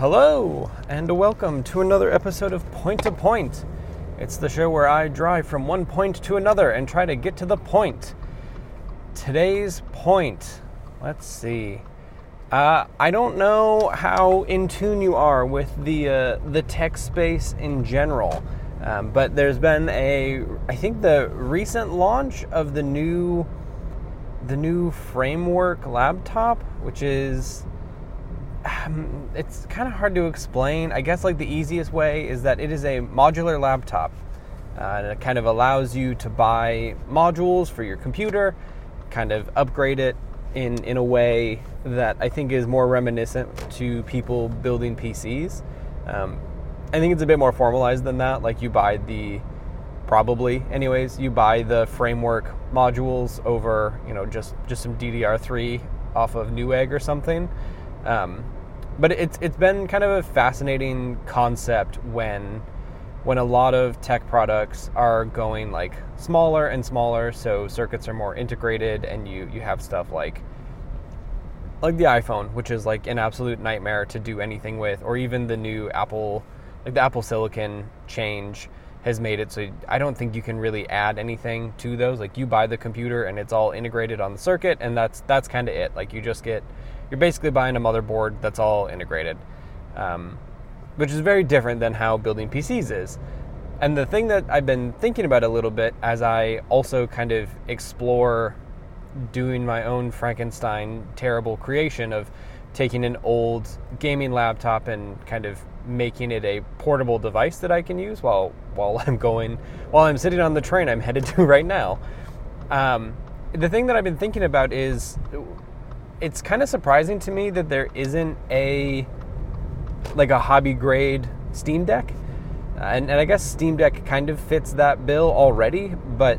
Hello, and welcome to another episode of Point to Point. It's the show where I drive from one point to another and try to get to the point. Today's point, let's see. I don't know how in tune you are with the tech space in general, but there's been I think the recent launch of the new Framework laptop, which is it's kind of hard to explain. I guess like the easiest way is that it is a modular laptop. And it kind of allows you to buy modules for your computer, kind of upgrade it in a way that I think is more reminiscent to people building PCs. I think it's a bit more formalized than that. Like you buy you buy the Framework modules over, just some DDR3 off of Newegg or something. But it's been kind of a fascinating concept when a lot of tech products are going like smaller and smaller, so circuits are more integrated, and you have stuff like the iPhone, which is like an absolute nightmare to do anything with, or even the new Apple, like the Apple Silicon change has made it so I don't think you can really add anything to those. Like you buy the computer and it's all integrated on the circuit, and that's kind of it. Like you're basically buying a motherboard that's all integrated, which is very different than how building PCs is. And the thing that I've been thinking about a little bit as I also kind of explore doing my own Frankenstein terrible creation of taking an old gaming laptop and kind of making it a portable device that I can use while I'm sitting on the train I'm headed to right now. The thing that I've been thinking about is it's kind of surprising to me that there isn't a hobby grade Steam Deck. And I guess Steam Deck kind of fits that bill already, but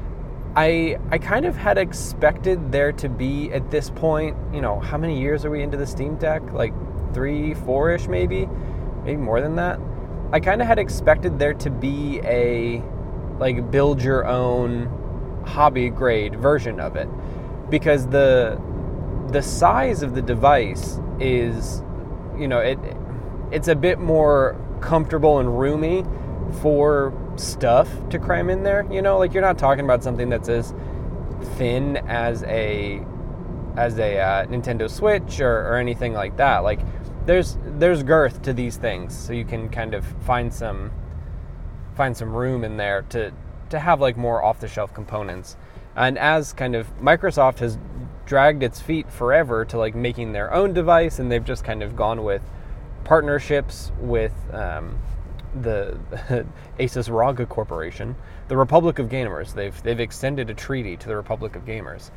I kind of had expected there to be at this point, how many years are we into the Steam Deck? Like 3, 4-ish maybe more than that. I kind of had expected there to be a build your own hobby grade version of it, because the size of the device is, it's a bit more comfortable and roomy for stuff to cram in there. You're not talking about something that's as thin as a Nintendo Switch or anything like that. Like there's girth to these things, so you can kind of find some room in there to have like more off-the-shelf components. And as kind of Microsoft has dragged its feet forever to like making their own device, and they've just kind of gone with partnerships with the Asus ROG Corporation, the Republic of Gamers. They've extended a treaty to the Republic of Gamers.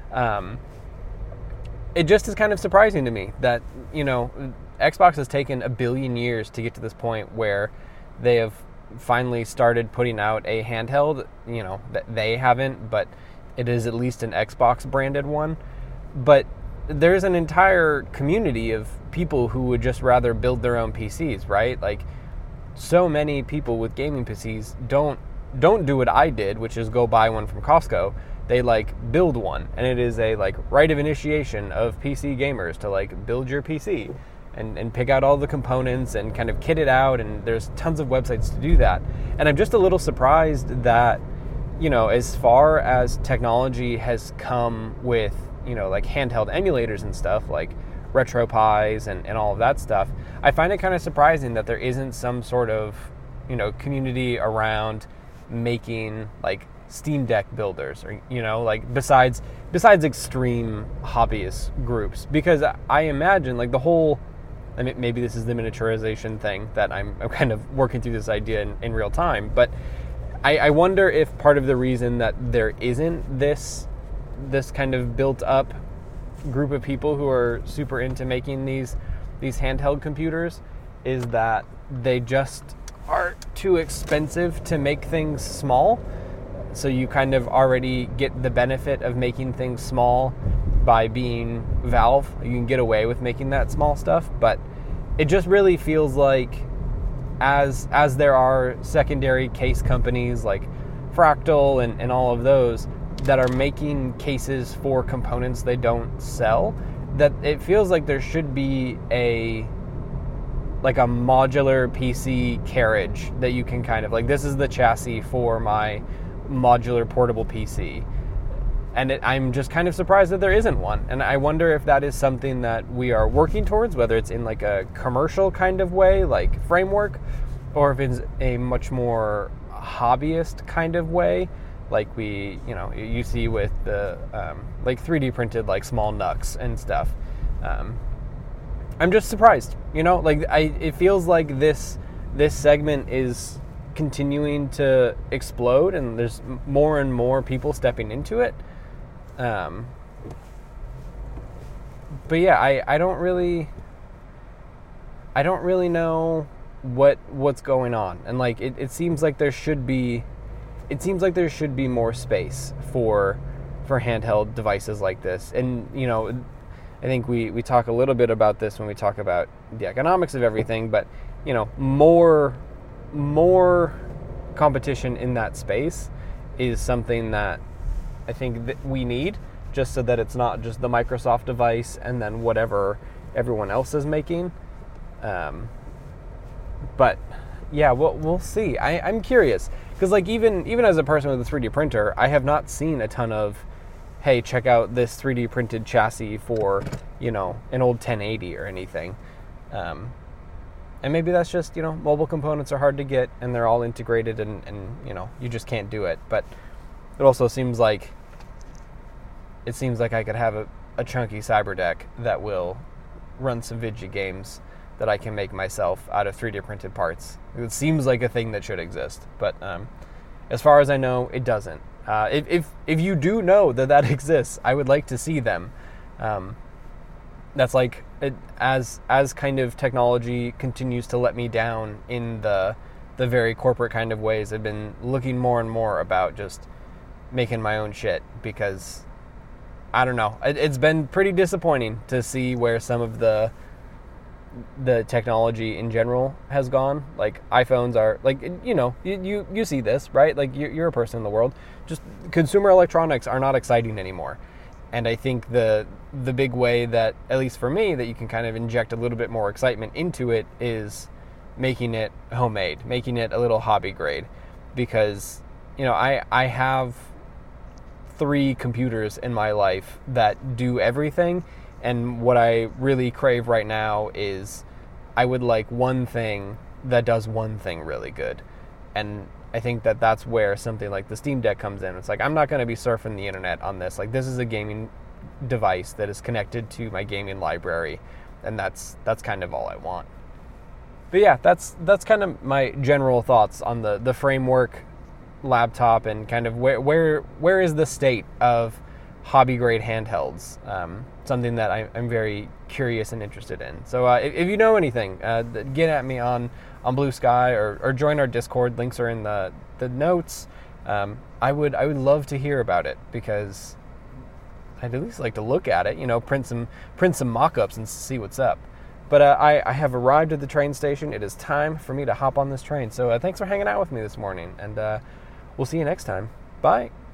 It just is kind of surprising to me that Xbox has taken 1 billion years to get to this point where they have finally started putting out a handheld. That they haven't, but it is at least an Xbox branded one. But there's an entire community of people who would just rather build their own PCs, right? Like so many people with gaming PCs don't do what I did, which is go buy one from Costco. They build one, and it is a rite of initiation of PC gamers to build your PC and pick out all the components and kind of kit it out, and there's tons of websites to do that. And I'm just a little surprised that as far as technology has come with handheld emulators and stuff like RetroPies and all of that stuff, I find it kind of surprising that there isn't some sort of community around making Steam Deck builders, or besides extreme hobbyist groups. Because I imagine maybe this is the miniaturization thing that I'm kind of working through this idea in real time, but I wonder if part of the reason that there isn't this kind of built up group of people who are super into making these handheld computers is that they just are too expensive to make things small. So you kind of already get the benefit of making things small by being Valve. You can get away with making that small stuff, but it just really feels like as there are secondary case companies like Fractal and all of those that are making cases for components they don't sell, that it feels like there should be like a modular PC carriage that you can kind of like, this is the chassis for my modular portable PC. And I'm just kind of surprised that there isn't one. And I wonder if that is something that we are working towards, whether it's in like a commercial kind of way, like framework, or if it's a much more hobbyist kind of way, like you see with the like 3D printed like small NUCs and stuff. I'm just surprised, like it feels like this segment is continuing to explode, and there's more and more people stepping into it. But yeah, I don't really know what's going on, and like it seems like there should be more space for handheld devices like this. And I think we talk a little bit about this when we talk about the economics of everything, but more competition in that space is something that I think that we need, just so that it's not just the Microsoft device and then whatever everyone else is making. But yeah, we'll see. I'm curious, because like even as a person with a 3D printer, I have not seen a ton of, hey, check out this 3D printed chassis for an old 1080 or anything. And maybe that's just mobile components are hard to get, and they're all integrated, and you just can't do it. But it also seems like I could have a chunky Cyberdeck that will run some Vidya games that I can make myself out of 3D printed parts. It seems like a thing that should exist, but as far as I know, it doesn't. If you do know that exists, I would like to see them. That's like as kind of technology continues to let me down in the very corporate kind of ways. I've been looking more and more about just making my own shit, because I don't know. It's been pretty disappointing to see where some of the technology in general has gone. Like iPhones are like, you see this, right? Like you're a person in the world. Just consumer electronics are not exciting anymore. And I think the big way that, at least for me, that you can kind of inject a little bit more excitement into it is making it homemade, making it a little hobby grade. Because, I have 3 computers in my life that do everything, and what I really crave right now is I would like one thing that does one thing really good. And I think that that's where something like the Steam Deck comes in. It's like, I'm not going to be surfing the internet on this. Like, this is a gaming device that is connected to my gaming library, and that's kind of all I want. But yeah, that's kind of my general thoughts on the framework laptop, and kind of where is the state of hobby grade handhelds. Something that I'm very curious and interested in. So if you know anything, get at me on Blue Sky, or join our Discord. Links are in the notes. I would love to hear about it, because I'd at least like to look at it, print some mock-ups and see what's up. But I have arrived at the train station. It is time for me to hop on this train. So thanks for hanging out with me this morning, and we'll see you next time. Bye.